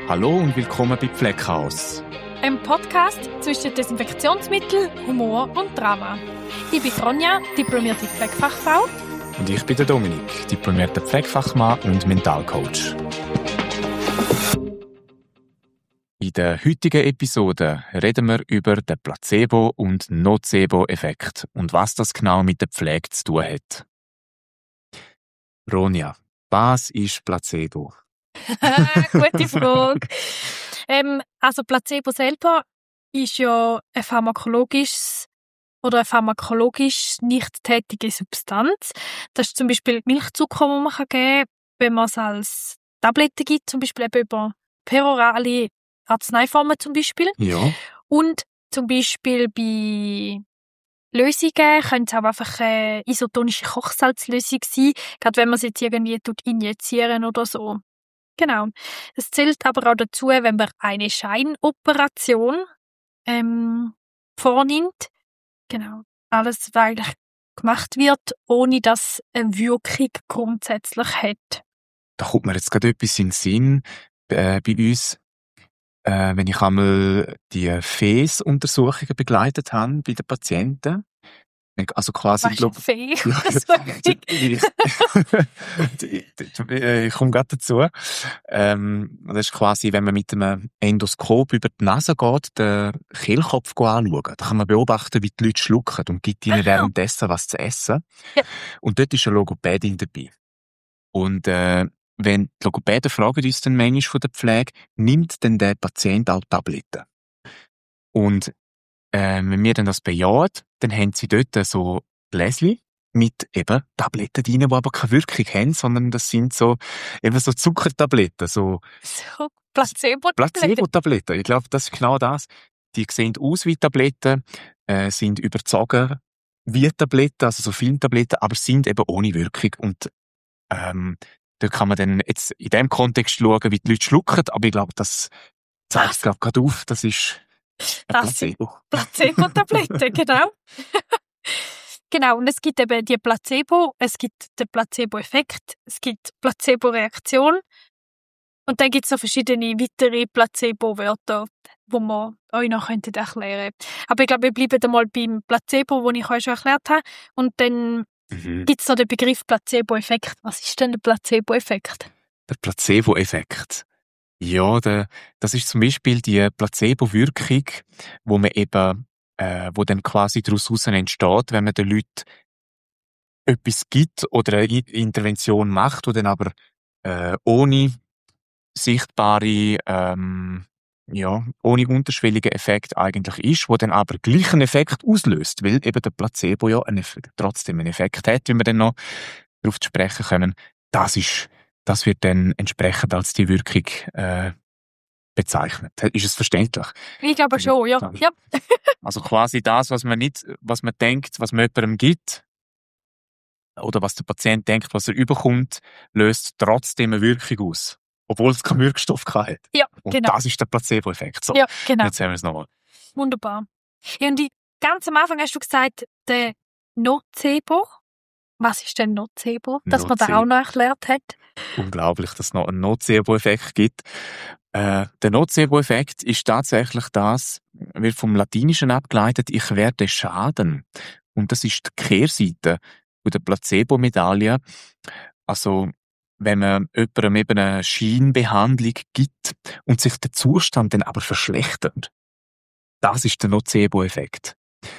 Hallo und willkommen bei Pflegehaus. Ein Podcast zwischen Desinfektionsmittel, Humor und Drama. Ich bin Ronja, diplomierte Pflegefachfrau. Und ich bin der Dominik, diplomierter Pflegefachmann und Mentalcoach. In der heutigen Episode reden wir über den Placebo- und Nocebo-Effekt und was das genau mit der Pflege zu tun hat. Ronja, was ist Placebo? Gute Frage. Also Placebo selber ist ja eine pharmakologisch nicht tätige Substanz. Das ist zum Beispiel Milchzucker, den man geben kann, wenn man es als Tabletten gibt, zum Beispiel eben über perorale Arzneiformen zum Beispiel. Ja. Und zum Beispiel bei Lösungen können es auch einfach eine isotonische Kochsalzlösung sein, gerade wenn man es jetzt irgendwie injizieren oder so. Genau. Es zählt aber auch dazu, wenn man eine Scheinoperation vornimmt. Genau. Alles, was eigentlich gemacht wird, ohne dass eine Wirkung grundsätzlich hat. Da kommt mir jetzt gerade etwas in den Sinn bei uns. Wenn ich einmal die FES-Untersuchungen begleitet habe bei den Patienten. Also quasi, Was ist ich komme gerade dazu. Das ist quasi, wenn man mit einem Endoskop über die Nase geht, den Kehlkopf anschauen. Da kann man beobachten, wie die Leute schlucken und gibt ihnen währenddessen was zu essen. Ja. Und dort ist eine Logopädin dabei. Und wenn die Logopäden fragen uns dann manchmal von der Pflege, nimmt denn der Patient auch Tabletten? Und wenn wir dann das bejahen, dann haben sie dort so Gläschen mit eben Tabletten drin, die aber keine Wirkung haben, sondern das sind so Zuckertabletten, so Placebo-Tabletten. Ich glaube, das ist genau das. Die sehen aus wie Tabletten, sind überzogen wie Tabletten, also so Filmtabletten, aber sind eben ohne Wirkung. Und da kann man dann jetzt in dem Kontext schauen, wie die Leute schlucken, aber ich glaube, das zeigt es gerade auf, das ist ein Placebo. Placebo-Tabletten, genau. Genau, und es gibt eben die Placebo, es gibt den Placebo-Effekt, es gibt Placebo-Reaktion und dann gibt es noch verschiedene weitere Placebo-Wörter, die wir euch noch erklären könnten. Aber ich glaube, wir bleiben einmal beim Placebo, den ich euch schon erklärt habe, und dann gibt es noch den Begriff Placebo-Effekt. Was ist denn der Placebo-Effekt? Der Placebo-Effekt. Ja, das ist zum Beispiel die Placebo-Wirkung, wo man eben, wo dann quasi daraus entsteht, wenn man den Leuten etwas gibt oder eine Intervention macht, die dann aber ohne sichtbare, ohne unterschwelligen Effekt eigentlich ist, wo dann aber gleich einen Effekt auslöst, weil eben der Placebo ja trotzdem einen Effekt hat, wie wir dann noch darauf zu sprechen kommen. Das wird dann entsprechend als die Wirkung bezeichnet. Ist es verständlich? Ich glaube schon, ja. Also quasi das, was man denkt, was man jemandem gibt, oder was der Patient denkt, was er überkommt, löst trotzdem eine Wirkung aus. Obwohl es keinen Wirkstoff hat. Ja, und genau. Das ist der Placebo-Effekt. So, ja, genau. Jetzt haben wir es nochmal. Wunderbar. Ja, und ganz am Anfang hast du gesagt, der Nocebo. Was ist denn Nocebo? Dass man da auch noch erklärt hat. Unglaublich, dass es noch einen Nocebo-Effekt gibt. Der Nocebo-Effekt ist tatsächlich wird vom Latinischen abgeleitet, ich werde schaden. Und das ist die Kehrseite der Placebo-Medaille. Also, wenn man jemandem eben eine Scheinbehandlung gibt und sich der Zustand dann aber verschlechtert. Das ist der Nocebo-Effekt.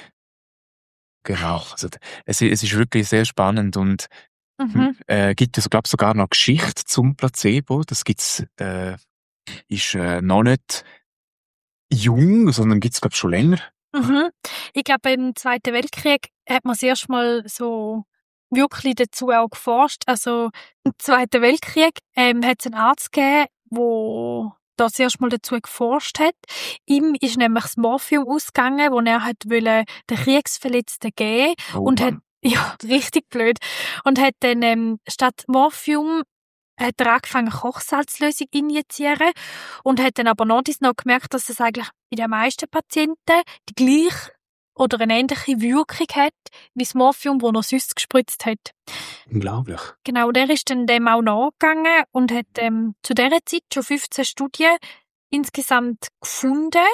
Genau. Also, es ist wirklich sehr spannend und gibt es, glaube ich, sogar noch Geschichte zum Placebo. Das gibt's, ist noch nicht jung, sondern gibt's, glaube ich, schon länger. Ich glaube, im Zweiten Weltkrieg hat man das erste Mal so wirklich dazu auch geforscht. Also im Zweiten Weltkrieg hat es einen Arzt gegeben, der das erste Mal dazu geforscht hat. Ihm ist nämlich das Morphium ausgegangen, das er wollte den Kriegsverletzten geben. Hat, ja, richtig blöd. Und hat dann statt Morphium hat er angefangen, Kochsalzlösung injizieren und hat dann aber noch gemerkt, dass es eigentlich bei den meisten Patienten die gleiche oder eine ähnliche Wirkung hat wie das Morphium, das er sonst gespritzt hat. Unglaublich. Genau, der ist dann dem auch nachgegangen und hat zu dieser Zeit schon 15 Studien insgesamt gefunden,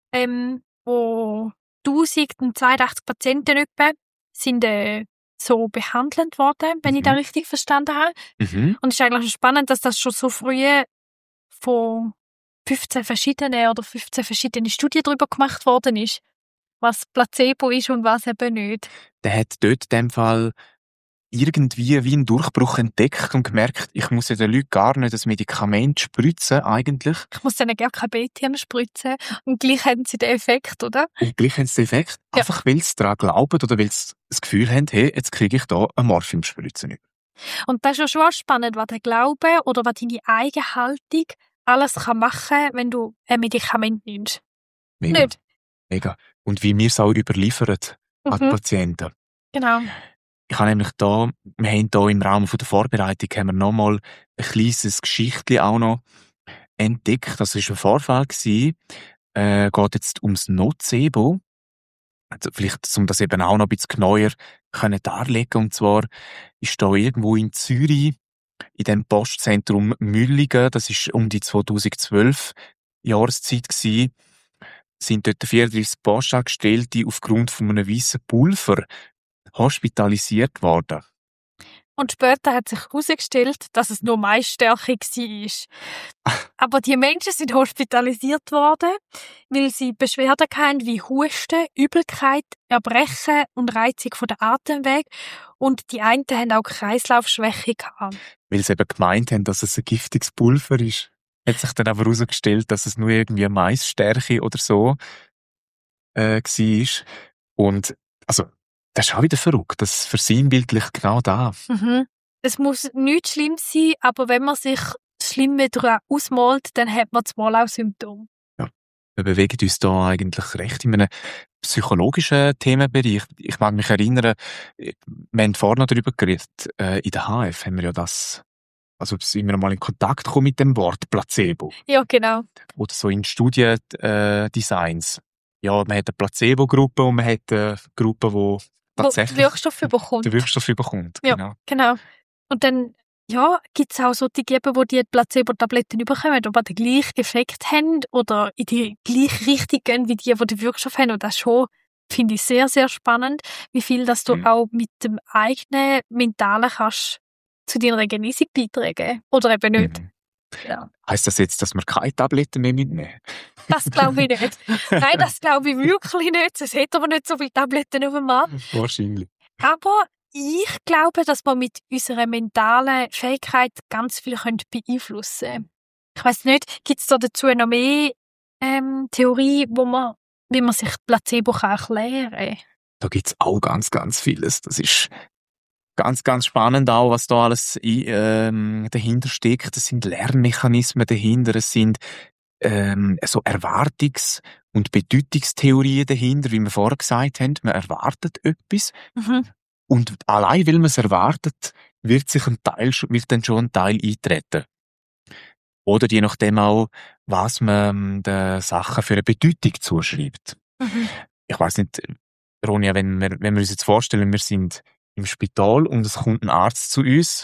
wo 1082 Patienten etwa sind so behandelt worden, wenn ich das richtig verstanden habe. Und es ist eigentlich spannend, dass das schon so früh von 15 verschiedene Studien darüber gemacht worden ist, was Placebo ist und was eben nicht. Der hat dort in dem Fall irgendwie wie einen Durchbruch entdeckt und gemerkt, ich muss ja den Leuten gar nicht das Medikament spritzen, eigentlich. Ich muss denen gar kein BTM spritzen und gleich haben sie den Effekt, oder? Und gleich haben sie den Effekt, Ja. einfach weil sie daran glauben oder weil sie das Gefühl haben, hey, jetzt kriege ich da eine Morphiumspritze nicht. Und das ist ja schon auch spannend, was der Glaube oder was deine eigene Haltung alles kann machen, wenn du ein Medikament nimmst. Mega. Nicht? Mega. Und wie wir es auch überliefern an die Patienten. Genau. Ich habe nämlich wir haben hier im Rahmen der Vorbereitung haben wir nochmal ein kleines Geschichtchen auch noch entdeckt. Das war ein Vorfall gewesen. Geht jetzt ums Nocebo. Also vielleicht, um das eben auch noch ein bisschen genauer darlegen. Und zwar ist da irgendwo in Zürich, in dem Postzentrum Müllingen, das ist um die 2012 Jahreszeit gewesen, sind dort 34 Postangestellte aufgrund von einem weißen Pulver hospitalisiert worden. Und später hat sich herausgestellt, dass es nur Maisstärke war. Aber die Menschen sind hospitalisiert worden, weil sie Beschwerden hatten wie Husten, Übelkeit, Erbrechen und Reizung von der Atemwege. Und die einen haben auch Kreislaufschwäche gehabt. Weil sie eben gemeint haben, dass es ein giftiges Pulver ist. Hat sich dann aber herausgestellt, dass es nur irgendwie eine Maisstärke oder so war. Und also das ist auch wieder verrückt. Das versinnbildlicht genau das. Es muss nichts Schlimmes sein, aber wenn man sich das Schlimme daran ausmalt, dann hat man zumal auch Symptome. Ja. Wir bewegen uns da eigentlich recht in einem psychologischen Themenbereich. Ich mag mich erinnern, wir haben vorhin noch darüber geredet, in der HF haben wir ja das, also sind wir mal in Kontakt gekommen mit dem Wort Placebo. Ja, genau. Oder so in Studiendesigns. Ja, man hat eine Placebo-Gruppe und man hat eine Gruppe, die tatsächlich den Wirkstoff bekommt. Ja, genau. Und dann gibt es auch solche gegeben, die Placebo-Tabletten bekommen, aber den gleichen Effekt haben oder in die gleiche Richtung gehen wie die den Wirkstoff haben. Und das schon finde ich sehr, sehr spannend, wie viel dass du auch mit dem eigenen Mentalen kannst zu deiner Genesung beitragen. Oder eben nicht. Ja. Heisst das jetzt, dass wir keine Tabletten mehr mitnehmen? Das glaube ich nicht. Nein, das glaube ich wirklich nicht. Es hat aber nicht so viele Tabletten auf dem Markt. Wahrscheinlich. Aber ich glaube, dass wir mit unserer mentalen Fähigkeit ganz viel beeinflussen können. Ich weiss nicht, gibt es da dazu noch mehr Theorie, wie man sich Placebo erklären kann? Da gibt es auch ganz, ganz vieles. Das ist ganz, ganz spannend auch, was da alles dahinter steckt. Es sind Lernmechanismen dahinter, es sind so Erwartungs- und Bedeutungstheorien dahinter, wie wir vorher gesagt haben. Man erwartet etwas. Und allein, weil man es erwartet, wird dann schon ein Teil eintreten. Oder je nachdem auch, was man den Sachen für eine Bedeutung zuschreibt. Ich weiss nicht, Ronja, wenn wir uns jetzt vorstellen, wir sind im Spital und es kommt ein Arzt zu uns.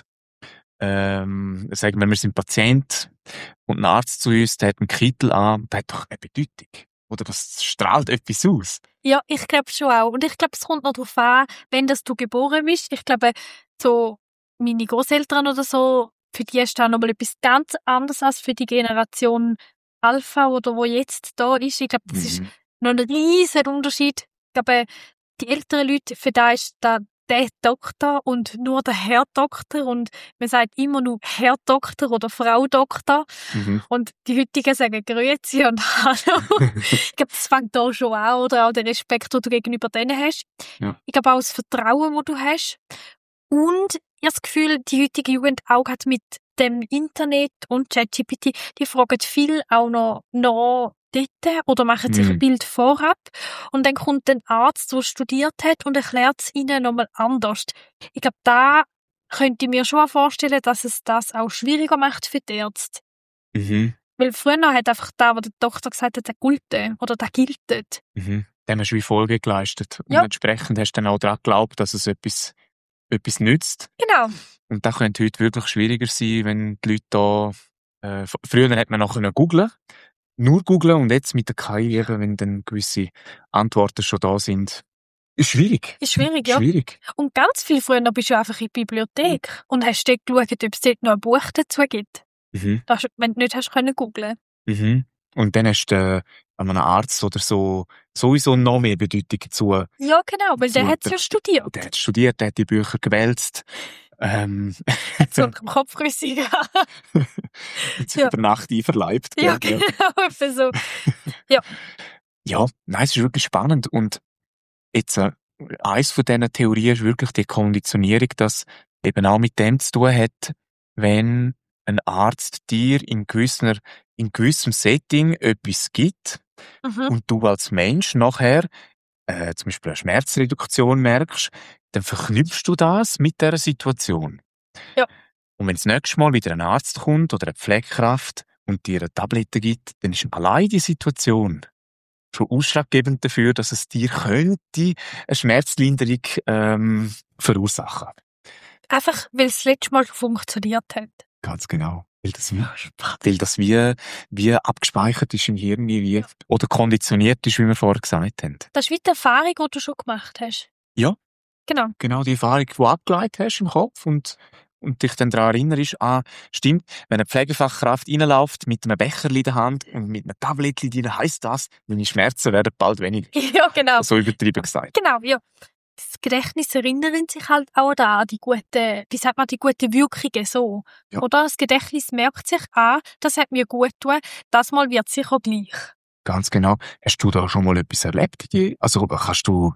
Sagen wir sind Patient und ein Arzt zu uns, der hat einen Kittel an, der hat doch eine Bedeutung. Oder das strahlt etwas aus. Ja, ich glaube schon auch. Und ich glaube, es kommt noch darauf an, wenn du geboren bist. Ich glaube, so meine Großeltern oder so, für die ist da nochmal etwas ganz anderes als für die Generation Alpha oder wo jetzt da ist. Ich glaube, das ist noch ein riesen Unterschied. Ich glaube, die älteren Leute, für da ist da der Doktor und nur der Herr Doktor und man sagt immer nur Herr Doktor oder Frau Doktor und die heutigen sagen Grüezi und Hallo. Ich glaube, das fängt da schon an, oder auch der Respekt, den du gegenüber denen hast. Ja. Ich glaube auch das Vertrauen, das du hast. Und ich habe das Gefühl, die heutige Jugend auch hat mit dem Internet und ChatGPT, die fragen viel auch noch dort oder machen sich ein Bild vorab. Und dann kommt ein Arzt, der studiert hat und erklärt es ihnen nochmal anders. Ich glaube, da könnte ich mir schon vorstellen, dass es das auch schwieriger macht für die Ärzte. Weil früher hat einfach da, wo der Doktor gesagt hat, der gilt oder der gilt. Dem hast du wie Folge geleistet. Ja. Und entsprechend hast du dann auch daran geglaubt, dass es etwas nützt. Genau. Und das könnte heute wirklich schwieriger sein, wenn die Leute da... früher hat man noch googlen. nur googlen und jetzt mit der KI, wenn dann gewisse Antworten schon da sind. Ist schwierig. Ist schwierig, ja. Schwierig. Und ganz viel früher bist du einfach in die Bibliothek und hast dort geschaut, ob es dort noch ein Buch dazu gibt. Das, wenn du nicht hast können googlen. Und dann hast du an einem Arzt oder so sowieso noch mehr Bedeutung dazu. Ja, genau, weil der hat es ja studiert. Der hat studiert, der hat die Bücher gewälzt. Hat so im Kopfrüssig gehabt. Hat sich über Nacht einverleibt. Ja, genau, etwa so. Ja. Ja, nein, es ist wirklich spannend. Und jetzt, eins von diesen Theorien ist wirklich die Konditionierung, dass eben auch mit dem zu tun hat, wenn ein Arzt dir in gewissem Setting etwas gibt und du als Mensch nachher zum Beispiel eine Schmerzreduktion merkst, dann verknüpfst du das mit dieser Situation. Ja. Und wenn das nächste Mal wieder ein Arzt kommt oder eine Pflegekraft und dir eine Tablette gibt, dann ist allein die Situation schon ausschlaggebend dafür, dass es dir könnte eine Schmerzlinderung verursachen. Einfach, weil es das letzte Mal funktioniert hat. Ganz genau. Weil das wie abgespeichert ist im Hirn, oder konditioniert ist, wie wir vorher gesagt haben. Das ist wie die Erfahrung, die du schon gemacht hast. Ja. Genau. Genau die Erfahrung, die du abgeleitet hast im Kopf und dich dann daran erinnerst, stimmt, wenn eine Pflegefachkraft reinläuft mit einem Becherli in der Hand und mit einem Tablettli drin, heisst das, meine Schmerzen werden bald weniger. Ja, genau. So übertrieben gesagt. Genau, ja. Das Gedächtnis erinnert sich halt auch an die guten Wirkungen so. Ja. Oder das Gedächtnis merkt sich an, das hat mir gut getan, das Mal wird sicher gleich. Ganz genau. Hast du da schon mal etwas erlebt? Also kannst du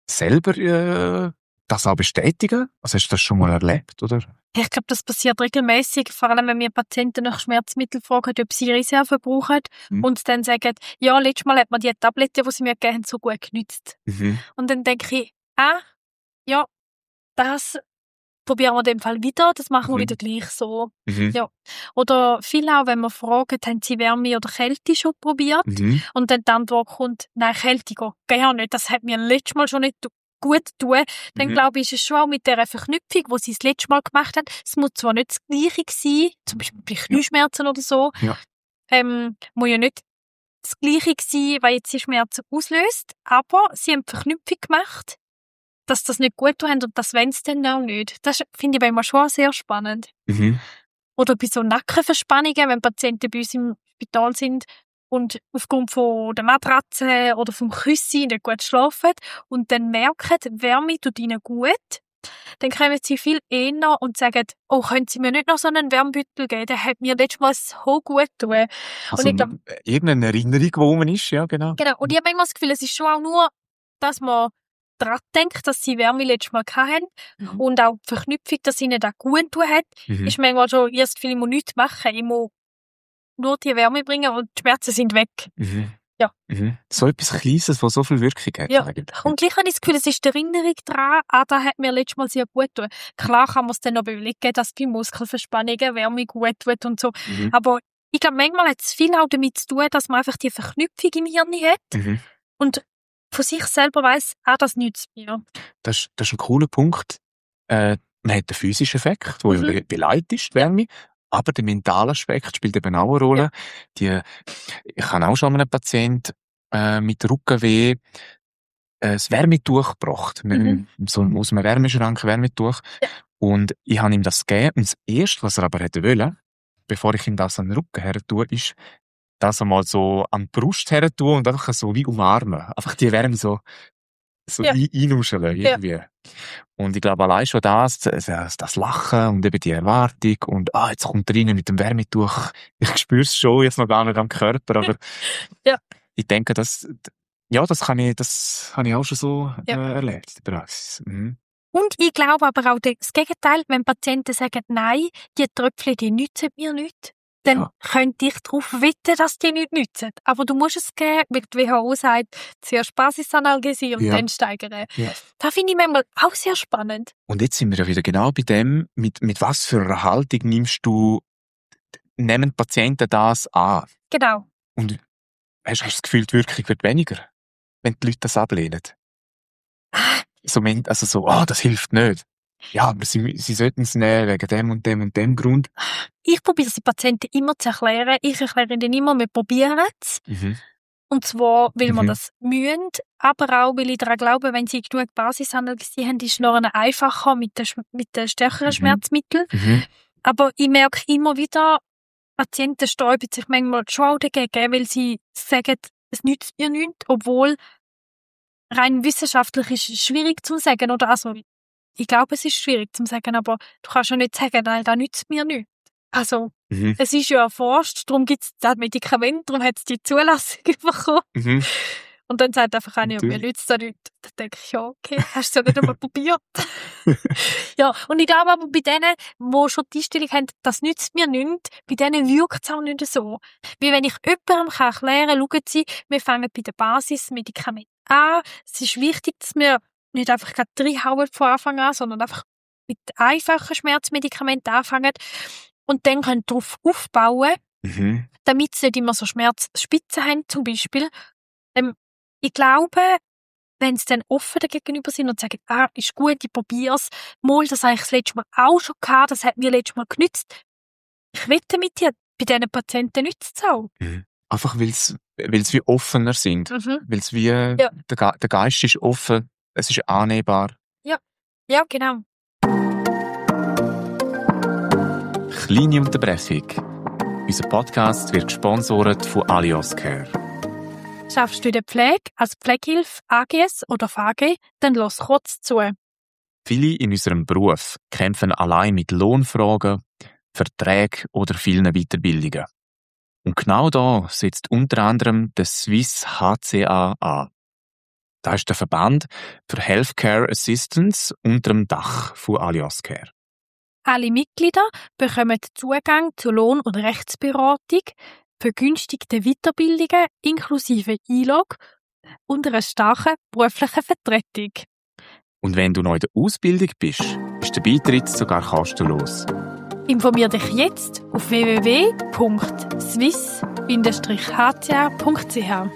selber das auch bestätigen? Also hast du das schon mal erlebt, oder? Ich glaube, das passiert regelmäßig, vor allem wenn wir Patienten nach Schmerzmitteln fragen, ob sie Reserven brauchen und dann sagen, ja, letztes Mal hat mir die Tablette, die sie mir gegeben haben, so gut genützt. Und dann denke ich, ja, das probieren wir in dem Fall wieder, das machen wir wieder gleich so. Ja. Oder viele auch, wenn wir fragen, haben sie Wärme oder Kälte schon probiert? Und dann die Antwort kommt, nein, Kälte geht gar nicht, das hat mir letztes Mal schon nicht gut getan. Dann glaube ich, ist es schon auch mit dieser Verknüpfung, die sie das letzte Mal gemacht haben. Es muss zwar nicht das Gleiche sein, zum Beispiel bei Knieschmerzen oder so, muss ja nicht das Gleiche sein, was jetzt die Schmerzen auslöst, aber sie haben die Verknüpfung gemacht, dass das nicht gut haben und das wollen sie dann auch nicht. Das finde ich bei mir schon sehr spannend. Oder bei so Nackenverspannungen, wenn Patienten bei uns im Spital sind und aufgrund von der Matratze oder vom Küssi nicht gut schlafen und dann merken, die Wärme tut ihnen gut, dann kommen sie viel eher und sagen, oh, können Sie mir nicht noch so einen Wärmbeutel geben? Der hat mir letztes Mal so gut getan. Also und ich glaub, irgendeine Erinnerung, wo man ist, ja, genau. Genau, und ich habe manchmal das Gefühl, es ist schon auch nur, dass man daran denkt, dass sie Wärme letztes Mal hatten und auch die Verknüpfung, dass ihnen das gut getan hat, ist manchmal schon erst viel, ich muss nichts machen, ich muss nur die Wärme bringen und die Schmerzen sind weg. Ja. So etwas Kleines, was so viel Wirkung hat. Ja. Eigentlich. Und gleich habe ich das Gefühl, es ist die Erinnerung daran, das hat mir letztes Mal sehr gut getan. Klar kann man es dann noch überlegen, dass bei Muskelverspannungen Wärme gut tut und so. Aber ich glaube, manchmal hat es viel auch damit zu tun, dass man einfach die Verknüpfung im Hirn hat und von sich selber weiss, das nützt mir. Das ist ein cooler Punkt. Man hat den physischen Effekt, der ja beleidigt ist, die Wärme. Aber der mentale Aspekt spielt eben auch eine Rolle. Ich habe auch schon einem Patienten mit Rückenweh das Wärmetuch gebracht. So aus einem Wärmeschrank Wärmetuch. Ja. Und ich habe ihm das gegeben. Und das Erste, was er aber hätte wollen, bevor ich ihm das an den Rücken her tue, ist, das einmal so an die Brust her tun und einfach so wie umarmen. Einfach die Wärme so einnuscheln irgendwie. Ja. Und ich glaube, allein schon das Lachen und eben die Erwartung und jetzt kommt er rein mit dem Wärmetuch. Ich spüre es schon, jetzt noch gar nicht am Körper, aber ich denke, das habe ich auch schon so erlebt in der Praxis. Und ich glaube aber auch das Gegenteil, wenn Patienten sagen, nein, die Tröpfchen, die nützen mir nichts, dann könnte ich darauf wetten, dass die nicht nützen. Aber du musst es geben, weil die WHO sagt, zuerst Basisanalgesie und dann steigern. Ja. Das finde ich manchmal auch sehr spannend. Und jetzt sind wir ja wieder genau bei dem, mit was für einer Haltung nehmen Patienten das an? Genau. Und hast du das Gefühl, die Wirkung wird weniger, wenn die Leute das ablehnen? Das hilft nicht. Ja, aber sie sollten es nehmen wegen dem und dem und dem Grund. Ich probiere es den Patienten immer zu erklären. Ich erkläre ihnen immer, wir probieren es. Und zwar, weil wir das müssen, aber auch, weil ich daran glaube, wenn sie genug Basisanalyse haben, ist es noch einfacher mit den stärkeren Schmerzmitteln. Aber ich merke immer wieder, Patienten sträuben sich manchmal schon auch dagegen, weil sie sagen, es nützt mir nichts, obwohl rein wissenschaftlich ist es schwierig zu sagen. Oder also, ich glaube, es ist schwierig zu sagen, aber du kannst ja nicht sagen, nein, das nützt mir nichts. Also, es ist ja erforscht, darum gibt es das Medikament, darum hat es die Zulassung bekommen. Und dann sagt einfach einer, ja, mir nützt das nicht. Dann denke ich, ja, okay, hast du es ja nicht einmal probiert. Ja, und ich glaube aber bei denen, die schon die Einstellung haben, das nützt mir nichts, bei denen wirkt es auch nicht so. Wie wenn ich jemandem erklären kann, schauen Sie, wir fangen bei den Basismedikamenten an. Es ist wichtig, dass wir nicht einfach gerade reinhauen von Anfang an, sondern einfach mit einfachen Schmerzmedikamenten anfangen und dann können darauf aufbauen, damit sie nicht immer so Schmerzspitzen haben, zum Beispiel. Ich glaube, wenn sie dann offen gegenüber sind und sagen, ist gut, ich probier's, mal, das habe ich das letzte Mal auch schon gehabt, das hat mir letztes Mal genützt. Ich wette mit dir, bei diesen Patienten nützt es auch. Einfach, weil sie wie offener sind. Weil es wie, der Geist ist offen, es ist annehmbar. Ja, genau. Kleine Unterbrechung. Unser Podcast wird gesponsert von Alios Care. Schaffst du in der Pflege, als Pflegehilfe, AGS oder VAG, dann los kurz zu. Viele in unserem Beruf kämpfen allein mit Lohnfragen, Verträgen oder vielen Weiterbildungen. Und genau da setzt unter anderem der Swiss HCA an. Das ist der Verband für Healthcare Assistance unter dem Dach von Alios Care. Alle Mitglieder bekommen Zugang zu Lohn- und Rechtsberatung, vergünstigte Weiterbildungen inklusive Einlog und einer starken beruflichen Vertretung. Und wenn du noch in der Ausbildung bist, ist der Beitritt sogar kostenlos. Informier dich jetzt auf www.swiss-hca.ch.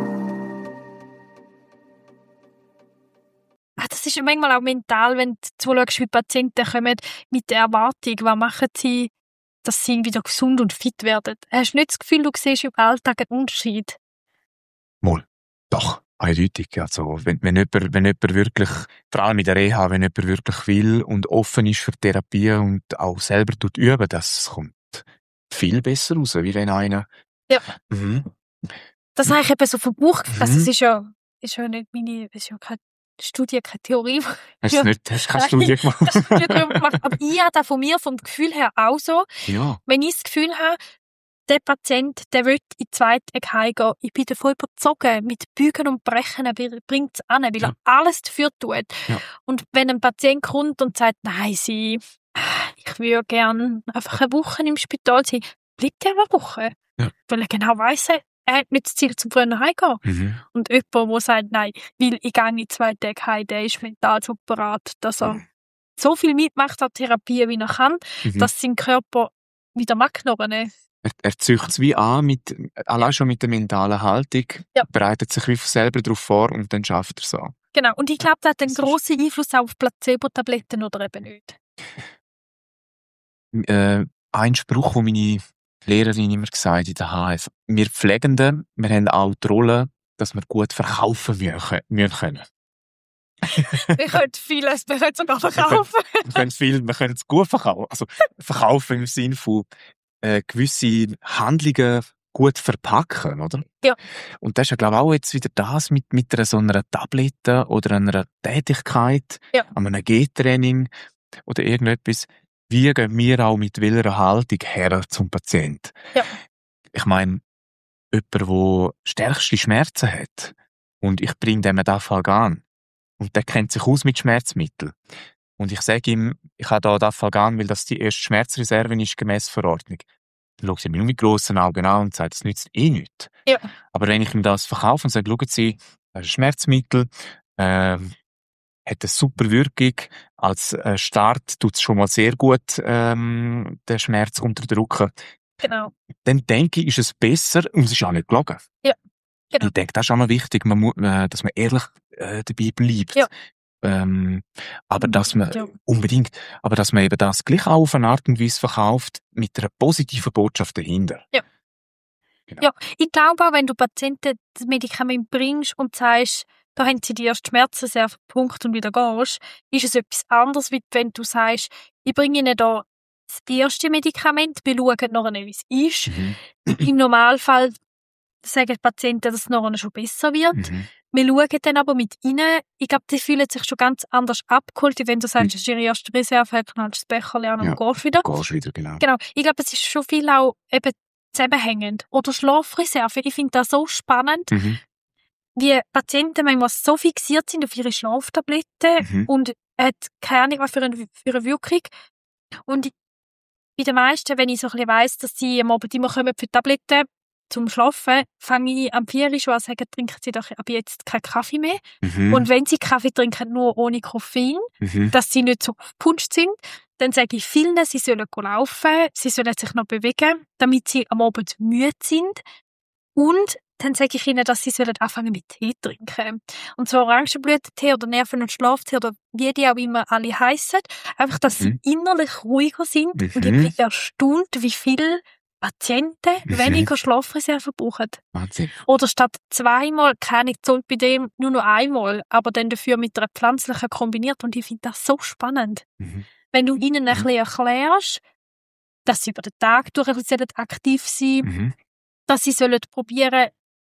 Das ist manchmal auch mental, wenn du zuschaust, wie Patienten kommen mit der Erwartung, was machen sie, dass sie wieder gesund und fit werden. Hast du nicht das Gefühl, du siehst im Alltag einen Unterschied? Mal, doch, eindeutig. Also, wenn jemand wirklich, vor allem in der Reha, wenn jemand wirklich will und offen ist für Therapie und auch selber üben, das kommt viel besser raus, wie wenn einer... Ja. Das habe ich eben so vom Buch gefasst. Also, es ist ja nicht meine, es ist ja keine Studie, keine Theorie. Hast du keine Studie gemacht? Aber ich habe das von mir, vom Gefühl her auch so. Ja. Wenn ich das Gefühl habe, der Patient, der will in die zweite heimgehen, ich bin davon überzogen, mit Bügen und Brechen bringt es an, weil er alles dafür tut. Ja. Und wenn ein Patient kommt und sagt, nein, ich würde gerne einfach eine Woche im Spital sein, bleibt er eine Woche. Ja. Weil er genau weiss, er hat nicht das Ziel, zum früher heimgehen. Und jemand, der sagt, nein, weil ich gehe in 2 Tage heim, der ist mental so parat, dass er so viel mitmacht an Therapie, wie er kann, dass sein Körper wieder mag. Er züchtet es wie an, allein schon mit der mentalen Haltung, bereitet sich wie selber darauf vor und dann schafft er es auch. Genau, und ich glaube, das hat einen grossen Einfluss auf Placebo-Tabletten oder eben nicht. Ein Spruch, den meine Lehrerin immer gesagt hat in der HF. Wir Pflegenden, wir haben auch die Rolle, dass wir gut verkaufen müssen können. Wir können vieles, wir können sogar verkaufen. Wir können es gut verkaufen. Also verkaufen im Sinne von gewisse Handlungen gut verpacken, oder? Ja. Und das ist ja, glaube ich, auch jetzt wieder das mit so einer Tablette oder einer Tätigkeit, an einem G-Training oder irgendetwas. Wie gehen wir auch mit welcher Haltung her zum Patienten? Ja. Ich meine, jemand, der stärkste Schmerzen hat und ich bringe dem Dafalgan und der kennt sich aus mit Schmerzmitteln. Und ich sage ihm, ich habe da Dafalgan, weil das die erste Schmerzreserve ist gemäss Verordnung. Dann schaut er mich nur mit grossen Augen an und sagt, das nützt eh nichts. Ja. Aber wenn ich ihm das verkaufe und sage, schauen Sie, das ist ein Schmerzmittel, hat eine super Wirkung. Als Start tut es schon mal sehr gut, den Schmerz unterdrücken. Genau. Dann denke ich, ist es besser, und es ist auch nicht gelogen. Ja, genau. Ich denke, das ist auch mal wichtig, dass man ehrlich dabei bleibt. Ja. Aber dass man Ja. unbedingt, aber dass man eben das gleich auch auf eine Art und Weise verkauft, mit einer positiven Botschaft dahinter. Ja. Genau. Ja, ich glaube auch, wenn du Patienten das Medikament bringst und sagst, da haben sie die erste Schmerzreserve, Punkt, und wieder gehst, ist es etwas anderes, wie wenn du sagst, ich bringe ihnen da das erste Medikament, wir schauen nachher, wie es ist. Mhm. Im Normalfall sagen die Patienten, dass es nachher schon besser wird. Mhm. Wir schauen dann aber mit ihnen. Ich glaube, die fühlen sich schon ganz anders abgeholt, wie wenn du sagst, das ist ihre erste Reserve, knallst das Becherchen an und gehst wieder. Gehst wieder, genau. Genau. Ich glaube, es ist schon viel auch eben zusammenhängend. Oder Schlafreserve. Ich finde das so spannend, Mhm. wie Patienten manchmal so fixiert sind auf ihre Schlaftabletten Mhm. und hat keine Ahnung, was für eine Wirkung. Und bei den meisten, wenn ich so ein bisschen weiss, dass sie am Abend immer kommen für Tabletten zum Schlafen, fange ich am 4 Uhr schon an zu sagen, trinken sie doch ab jetzt keinen Kaffee mehr. Mhm. Und wenn sie Kaffee trinken, nur ohne Koffein, Mhm. dass sie nicht so gepuncht sind, dann sage ich vielen, sie sollen laufen, sie sollen sich noch bewegen, damit sie am Abend müde sind. Und dann sage ich ihnen, dass sie sollen anfangen mit Tee trinken. Und zwar Orangenblütentee oder Nerven- und Schlaftee oder wie die auch immer alle heissen. Einfach, dass sie innerlich ruhiger sind. Mhm. Und ich bin erstaunt, wie viele Patienten weniger Schlafreserve brauchen. Wahnsinn. Oder statt 2-mal, keine zahlt bei dem nur noch 1-mal, aber dann dafür mit einer pflanzlichen kombiniert. Und ich finde das so spannend. Mhm. Wenn du ihnen ein bisschen erklärst, dass sie über den Tag durch ein bisschen aktiv sein sollen, Mhm. dass sie sollen probieren,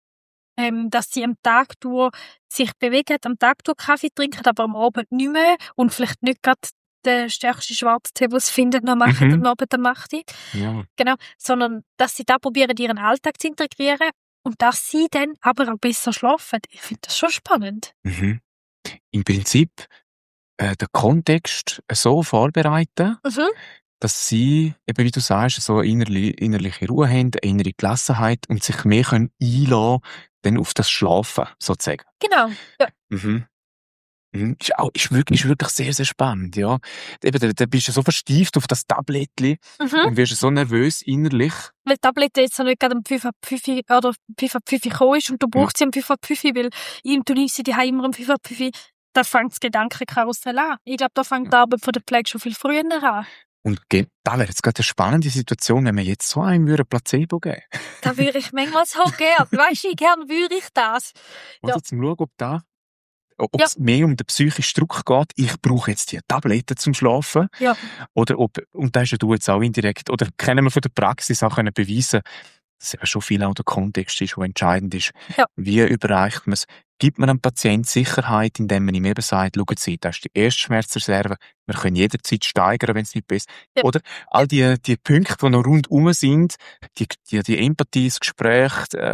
dass sie am Tag durch sich bewegen, am Tag durch Kaffee trinken, aber am Abend nicht mehr und vielleicht nicht gerade den stärksten Schwarztee, den sie finden, noch machen, am Abend am 8 Uhr. Ja. Genau, sondern dass sie da probieren, in ihren Alltag zu integrieren und dass sie dann aber auch besser schlafen. Ich finde das schon spannend. Mhm. Im Prinzip den Kontext so vorbereiten, Mhm. dass sie, eben wie du sagst, so eine innerliche Ruhe haben, eine innere Gelassenheit und sich mehr können einlassen dann auf das Schlafen, sozusagen. Genau. Ja. Mhm. Mhm. Ist wirklich sehr, sehr spannend, ja. Eben, da bist du so verstieft auf das Tablettchen Mhm. und wirst so nervös innerlich. Weil die Tablette jetzt noch nicht gerade um 5 ab 5 oder 5 ab 5 gekommen ist und du brauchst sie um 5 ab 5, weil du nimmst sie daheim immer um 5 ab 5. Da fängt das Gedankenkarussell an. Ich glaube, da fängt die Arbeit von der Pflege schon viel früher an. Und da wäre jetzt gerade eine spannende Situation, wenn wir jetzt so einem Placebo geben würden. Da würde ich manchmal so gern. Weisst du, wie gern würde ich das? Oder Ja. zum Schauen, ob es mehr um den psychischen Druck geht. Ich brauche jetzt die Tabletten zum Schlafen. Ja. Oder und da hast ja du jetzt auch indirekt, oder können wir von der Praxis auch beweisen, dass eben schon viel auch der Kontext ist, der entscheidend ist. Ja. Wie überreicht man es? Gibt man einem Patienten Sicherheit, indem man ihm eben sagt, schauen Sie, das ist die erste Schmerzreserve, wir können jederzeit steigern, wenn es nicht besser ist. Ja. Oder all die Punkte, die noch rundherum sind, die Empathie, das Gespräch,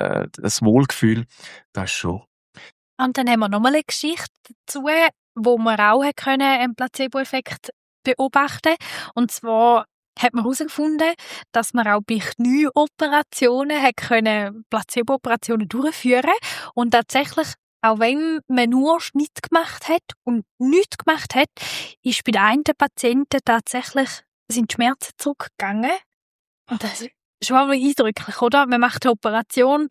das Wohlgefühl, das ist schon. Und dann haben wir nochmal eine Geschichte dazu, wo wir auch einen Placebo-Effekt beobachten. Und zwar hat man herausgefunden, dass man auch bei Knieoperationen Placebo-Operationen durchführen. Und tatsächlich, auch wenn man nur Schnitt gemacht hat und nichts gemacht hat, ist bei den einen Patienten tatsächlich sind die Schmerzen zurückgegangen. Und das ist schon mal eindrücklich, oder? Man macht eine Operation,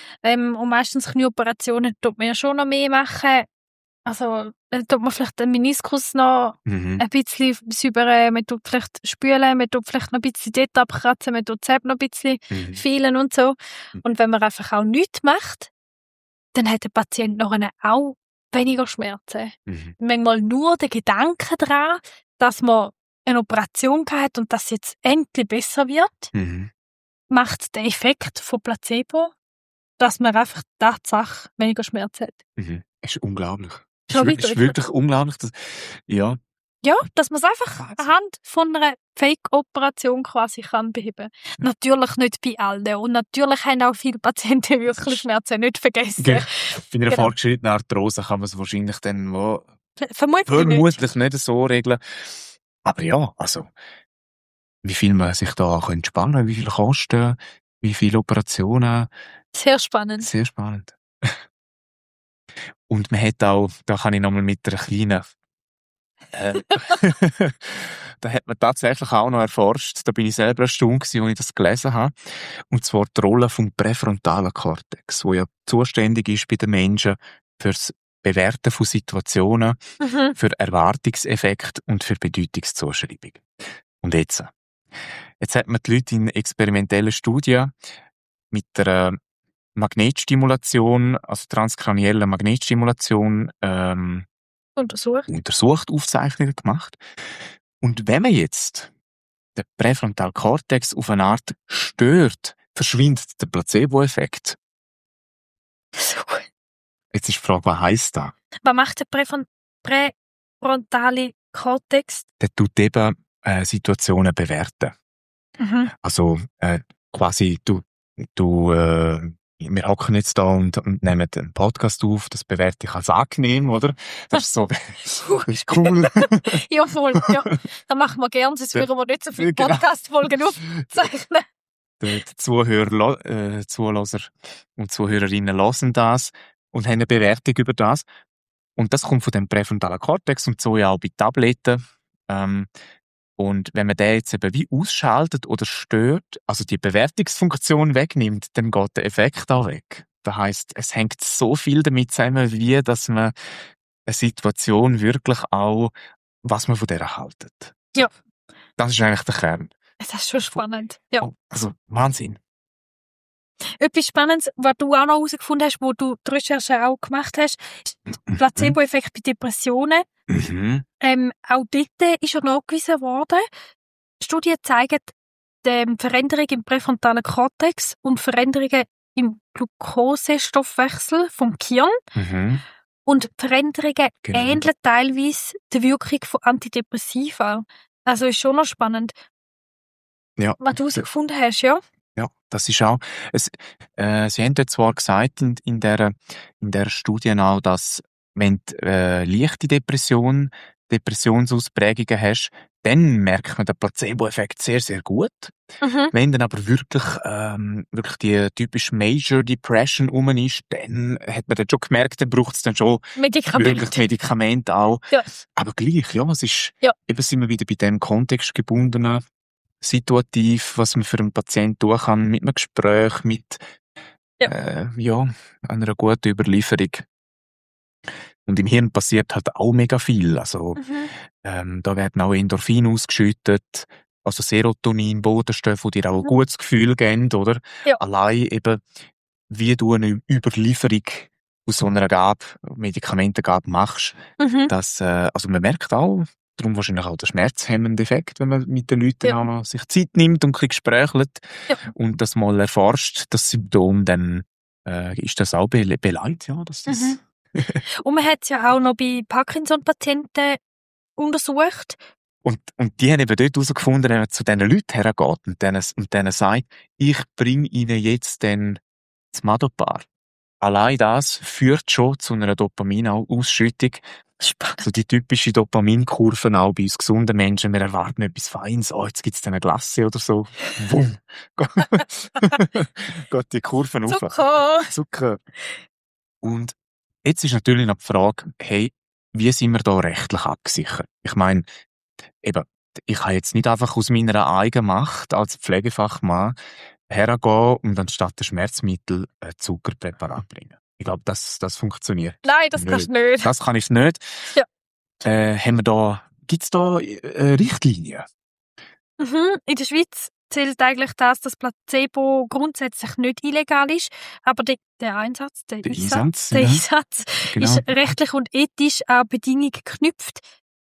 und meistens Knieoperationen tut man ja schon noch mehr machen. Also, tut man vielleicht den Meniskus noch ein bisschen säubern, man tut vielleicht spülen, man tut vielleicht noch ein bisschen dort abkratzen, man tut selbst noch ein bisschen fehlen und so. Und wenn man einfach auch nichts macht, dann hat der Patient nachher auch weniger Schmerzen. Manchmal nur der Gedanke daran, dass man eine Operation hat und dass es jetzt endlich besser wird, macht den Effekt von Placebo, dass man einfach Tatsache weniger Schmerzen hat. Es ist unglaublich. Schon Es ist wirklich unglaublich. Ja, dass man es einfach anhand von einer Fake-Operation quasi kann beheben. Natürlich nicht bei allen. Und natürlich haben auch viele Patienten wirklich Schmerzen, nicht vergessen. Bei einer Genau. fortgeschrittenen Arthrose kann man es wahrscheinlich dann Vermutlich nicht so regeln. Aber ja, also, wie viel man sich da sparen kann, wie viel Kosten, wie viele Operationen. Sehr spannend. Sehr spannend. Und man hat auch, da kann ich nochmal mit einer kleinen, da hat man tatsächlich auch noch erforscht, da bin ich selber erstaunt gewesen, als ich das gelesen habe, und zwar die Rolle vom präfrontalen Kortex, wo ja zuständig ist bei den Menschen fürs Bewerten von Situationen, Mhm. für Erwartungseffekt und für Bedeutungszuschreibung. Und jetzt hat man die Leute in experimentellen Studien mit der Magnetstimulation, also transkranieller Magnetstimulation, untersucht, Aufzeichnungen gemacht. Und wenn man jetzt den Präfrontalkortex auf eine Art stört, verschwindet der Placebo-Effekt. So. Jetzt ist die Frage, was heisst das? Was macht der präfrontale Kortex? Der tut eben Situationen bewerten. Mhm. Also quasi, wir hocken jetzt da und nehmen einen Podcast auf, das bewerte ich als angenehm, oder? Das ist so, das ist cool. Ja, voll. Ja. Das machen wir gerne, sonst würden wir nicht so viele Genau. Podcast-Folgen aufzeichnen. Die Zuhörer und Zuhörerinnen hören das und haben eine Bewertung über das. Und das kommt von dem präfrontalen Kortex und so ja auch bei Tabletten. Und wenn man den jetzt eben wie ausschaltet oder stört, also die Bewertungsfunktion wegnimmt, dann geht der Effekt auch weg. Das heisst, es hängt so viel damit zusammen, wie dass man eine Situation wirklich auch, was man von der haltet. Ja. Das ist eigentlich der Kern. Das ist schon spannend. Ja. Oh, also Wahnsinn. Etwas Spannendes, was du auch noch herausgefunden hast, wo du die Recherche auch gemacht hast, ist der Placebo-Effekt bei Depressionen. Mhm. Auch dort ist er nachgewiesen worden. Studien zeigen Veränderungen im präfrontalen Kortex und Veränderungen im Glukosestoffwechsel vom Gehirn. Mhm. Und die Veränderungen Genau. ähneln teilweise der Wirkung von Antidepressiva. Also ist schon noch spannend, Ja. was du herausgefunden hast, ja? Ja, das ist auch. Sie haben dort zwar gesagt in der Studie auch, dass wenn du leichte Depressionsausprägungen hast, dann merkt man den Placebo-Effekt sehr, sehr gut. Mhm. Wenn dann aber wirklich die typische Major Depression rum ist, dann hat man dann schon gemerkt, dann braucht es dann schon wirklich Medikamente auch. Ja. Aber gleich, ja, es ist, Ja. eben sind wir wieder bei dem kontextgebundenen, situativ, was man für einen Patienten tun kann, mit einem Gespräch, mit einer guten Überlieferung. Und im Hirn passiert halt auch mega viel. Also da werden auch Endorphine ausgeschüttet, also Serotonin, Botenstoffe, die dir auch ein gutes Gefühl geben, oder? Ja. Allein eben, wie du eine Überlieferung aus so einer Medikamentengabe machst, also man merkt auch, darum wahrscheinlich auch der schmerzhemmende Effekt, wenn man mit den Leuten auch noch sich Zeit nimmt und ein bisschen gesprächelt und das mal erforscht, das Symptom, dann ist das auch beleidigt, ja, dass das... Und man hat es ja auch noch bei Parkinson-Patienten untersucht. Und die haben eben dort herausgefunden, wenn man zu diesen Leuten hergeht und denen sagt, ich bringe ihnen jetzt dann das Madopar. Allein das führt schon zu einer Dopaminausschüttung. Spannend. So die typische Dopaminkurve auch bei uns gesunden Menschen. Wir erwarten etwas Feines. Oh, jetzt gibt's dann eine Glasse oder so. Wumm. Geht die Kurven auf. Zucker. Und jetzt ist natürlich noch die Frage, hey, wie sind wir da rechtlich abgesichert? Ich meine, eben, ich kann jetzt nicht einfach aus meiner eigenen Macht als Pflegefachmann hergehen und anstatt der Schmerzmittel ein Zuckerpräparat bringen. Ich glaube, das funktioniert. Nein, das kannst du nicht. Das kann ich nicht. Ja. Gibt's da Richtlinien? In der Schweiz zählt eigentlich das, dass Placebo grundsätzlich nicht illegal ist, aber der Einsatz Einsatz genau. Ist rechtlich und ethisch an Bedingungen geknüpft.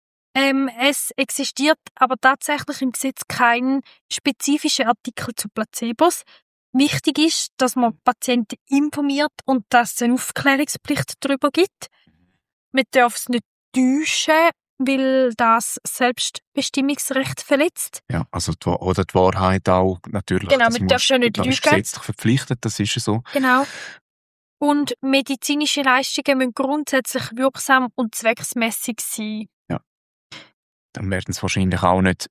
Es existiert aber tatsächlich im Gesetz kein spezifischer Artikel zu Placebos. Wichtig ist, dass man Patienten informiert und dass es eine Aufklärungspflicht darüber gibt. Man darf es nicht täuschen, weil das Selbstbestimmungsrecht verletzt. Ja, also die Wahrheit auch natürlich. Genau, man darf schon nicht lügen. Das ist gesetzlich verpflichtet, das ist so. Genau. Und medizinische Leistungen müssen grundsätzlich wirksam und zwecksmässig sein. Ja. Dann werden es wahrscheinlich auch nicht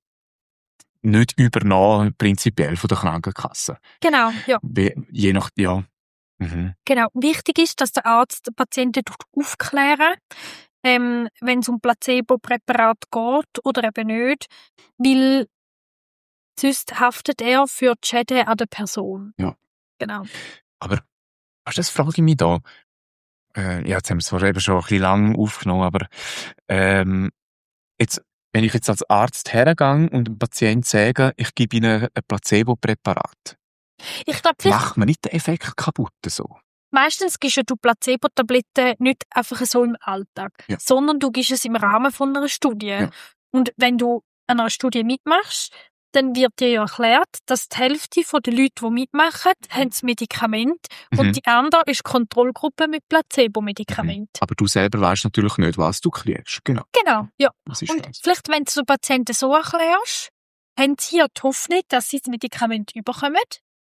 übernommen, prinzipiell von der Krankenkasse. Genau, ja. Je nach, ja. Mhm. Genau. Wichtig ist, dass der Arzt den Patienten aufklären, wenn es um Placebo-Präparat geht oder eben nicht, weil sonst haftet er für die Schäden an der Person. Ja. Genau. Aber das frage ich mich da. jetzt haben wir es zwar eben schon ein bisschen lang aufgenommen, aber jetzt, wenn ich jetzt als Arzt hergehe und einem Patienten sage, ich gebe Ihnen ein Placebo-Präparat, Ich glaube, vielleicht macht man nicht den Effekt kaputt so? meistens gibst du Placebo-Tabletten nicht einfach so im Alltag, Ja. sondern du gibst es im Rahmen von einer Studie. Ja. Und wenn du an einer Studie mitmachst, dann wird dir ja erklärt, dass die Hälfte der Leute, die mitmachen, haben das Medikament und die andere ist Kontrollgruppe mit Placebo-Medikament. Aber du selber weißt natürlich nicht, was du kriegst. Genau. Genau, ja. Das ist Und das. vielleicht, wenn du den Patienten so erklärst, haben sie ja die Hoffnung, dass sie das Medikament bekommen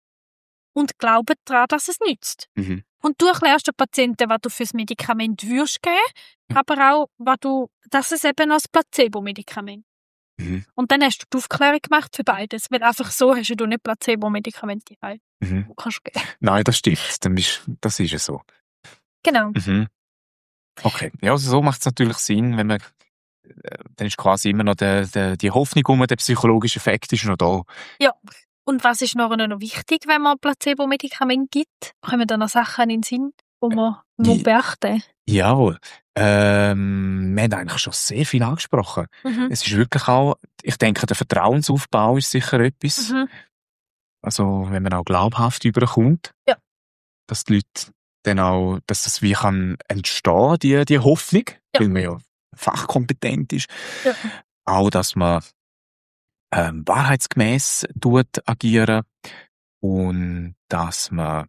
und glauben daran, dass es nützt. Mhm. Und du erklärst den Patienten, was du für das Medikament würdest geben, aber auch, dass es eben als Placebo-Medikament. Mhm. Und dann hast du die Aufklärung gemacht für beides, weil einfach so hast du nicht Placebo-Medikamente rein. Mhm. Du kannst geben. Nein, das stimmt. Das ist ja so. Genau. Mhm. Okay. Ja, also so macht es natürlich Sinn, wenn man dann ist quasi immer noch die Hoffnung der psychologische Effekt ist noch da. Ja. Und was ist noch wichtig, wenn man Placebo-Medikamente gibt? Kommen da noch Sachen in den Sinn, die man muss beachten? Jawohl. Wir haben eigentlich schon sehr viel angesprochen. Mhm. Es ist wirklich auch, ich denke, der Vertrauensaufbau ist sicher etwas. Mhm. Also, wenn man auch glaubhaft überkommt. Ja. Dass die Leute dann auch, dass das wie kann entstehen, die Hoffnung, weil man ja fachkompetent ist. Ja. Auch, dass man wahrheitsgemäß agieren und dass man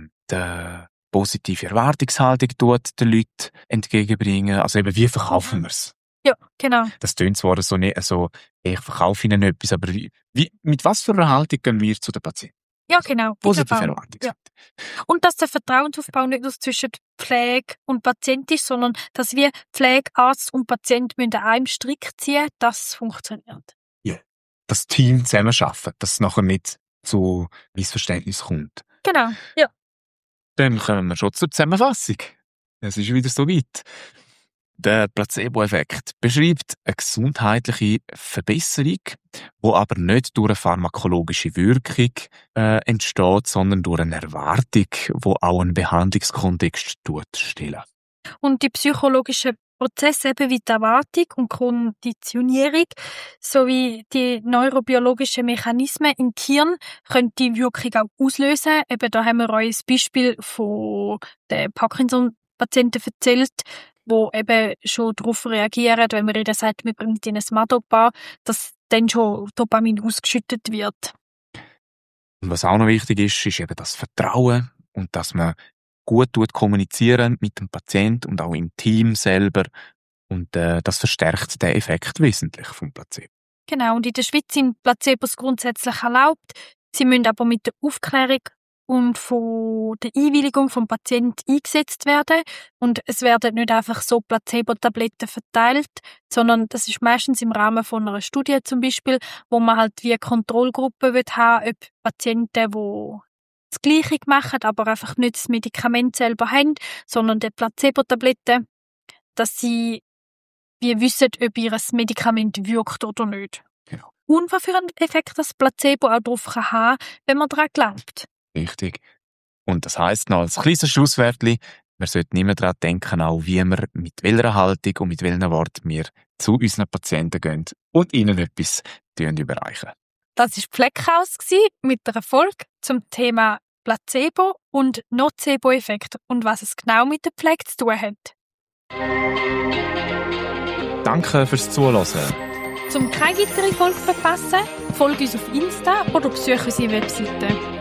die positive Erwartungshaltung den Leuten entgegenbringen. Also eben, wie verkaufen wir es? Ja, genau. Das tönt zwar so nicht so, ich verkaufe ihnen etwas, aber mit was für einer Haltung gehen wir zu den Patienten? Ja, genau. Positive Erwartung. Ja. Und dass der Vertrauensaufbau nicht nur zwischen Pflege und Patient ist, sondern dass wir Pflege, Arzt und Patient an einem Strick ziehen, das funktioniert. Ja. Das Team zusammenarbeiten, dass es nachher nicht zu Missverständnis kommt. Genau, ja. Dann kommen wir schon zur Zusammenfassung. Es ist wieder so weit. Der Placebo-Effekt beschreibt eine gesundheitliche Verbesserung, die aber nicht durch eine pharmakologische Wirkung entsteht, sondern durch eine Erwartung, die auch einen Behandlungskontext stellen. Und die psychologischen Prozesse eben wie die Erwartung und Konditionierung sowie die neurobiologischen Mechanismen im Gehirn können die Wirkung auch auslösen. Eben da haben wir euch ein Beispiel von den Parkinson-Patienten erzählt, wo eben schon darauf reagieren, wenn man ihnen sagt, wir bringen ihnen ein Madopa, dass dann schon Dopamin ausgeschüttet wird. Und was auch noch wichtig ist eben das Vertrauen und dass man gut kommunizieren mit dem Patienten und auch im Team selber. Und das verstärkt den Effekt wesentlich vom Placebo. Genau, und in der Schweiz sind Placebos grundsätzlich erlaubt. Sie müssen aber mit der Aufklärung und von der Einwilligung vom Patienten eingesetzt werden. Und es werden nicht einfach so Placebo-Tabletten verteilt, sondern das ist meistens im Rahmen von einer Studie zum Beispiel, wo man halt wie eine Kontrollgruppe haben will, ob Patienten, die das Gleiche machen, aber einfach nicht das Medikament selber haben, sondern die Placebo-Tabletten, dass sie wie wissen, ob ihr Medikament wirkt oder nicht. Genau. Und was für einen Effekt das Placebo auch drauf kann haben, wenn man daran glaubt. Richtig. Und das heisst noch als kleines Schlusswörtchen, wir sollten immer daran denken, auch wie wir mit welcher Haltung und mit welchen Worten wir zu unseren Patienten gehen und ihnen etwas überreichen. Das war Pfleckhaus mit einer Folge zum Thema Placebo und Nocebo-Effekt und was es genau mit der Pflege zu tun hat. Danke fürs Zuhören. Zum keine weitere Folge verpassen, folge uns auf Insta oder besuche unsere Webseite.